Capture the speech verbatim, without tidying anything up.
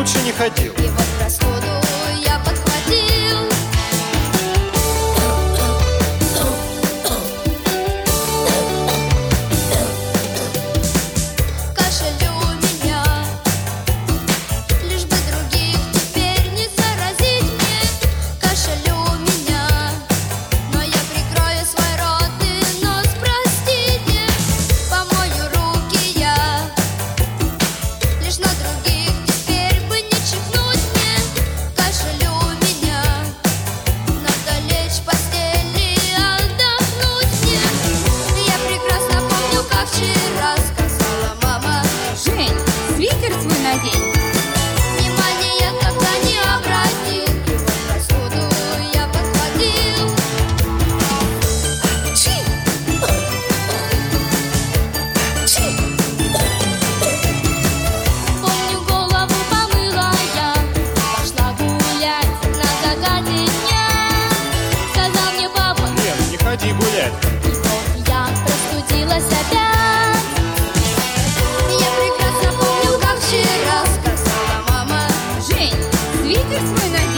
лучше не ходил. И вот простуду я подхватил. Кашель у меня, лишь бы других теперь не заразить мне. Кашель у меня, но я прикрою свой рот и нос, простите. Помою руки я, лишь на других теперь бы не чихнуть мне. Кашель у меня, надо лечь в постели и отдохнуть мне. Я прекрасно помню, как вчера сказала мама: Жень, свитер свой надень. внимание тогда не обратил. И вот простуду я подхватил. Чи! Чи! Помню, голову помыла я, пошла гулять на закате дня. Сказал мне папа, Лен, не ходи гулять. и вот я простудилась опять. Я прекрасно помню, как вчера сказала мама: Жень, свитер свой надень.